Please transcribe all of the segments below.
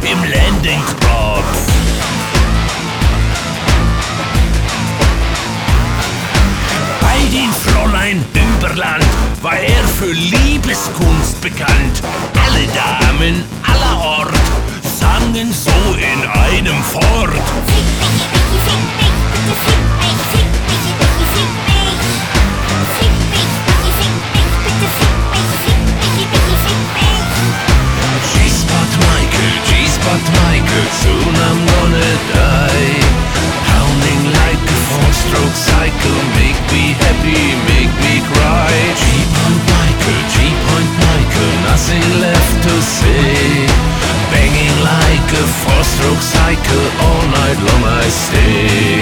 im Landingkropf. Bei den Fräulein Überland war er für Liebeskunst bekannt. Alle Damen aller Ort sangen so in einem fort. Fick mich, bitte fick mich. Fick mich, bitte fick mich. G-Spot Michael, soon I'm gonna die. Pounding like a four-stroke cycle, make me happy, make me cry. G-Point Michael, nothing left to say. Banging like a four-stroke cycle, all night long I stay.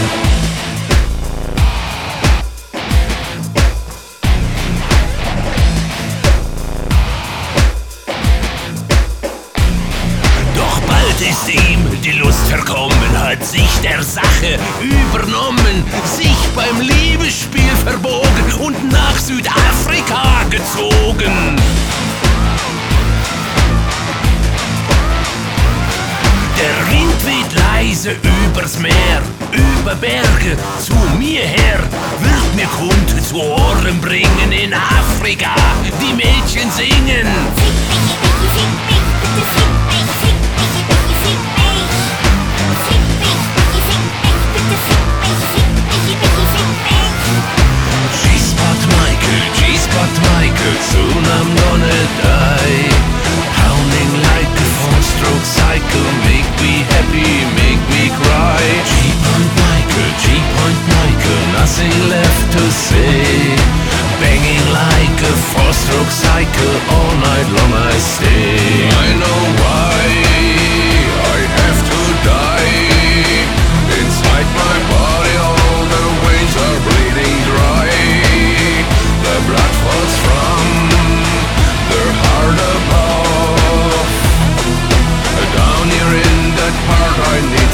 Ist ihm die Lust verkommen, hat sich der Sache übernommen, sich beim Liebesspiel verbogen und nach Südafrika gezogen. Der Wind weht leise übers Meer, über Berge zu mir her, wird mir Kunde zu Ohren bringen, in Afrika die Mädchen singen. G-Spot Michael, soon I'm gonna die. Pounding like a four-stroke cycle, make me happy, make me cry. G-Point Michael, nothing left to say. Banging like a four-stroke cycle, all night long I stay. I know why I have to die. Inside my body all the veins are bleeding dry. The blood falls from the heart above. Down here in that part I need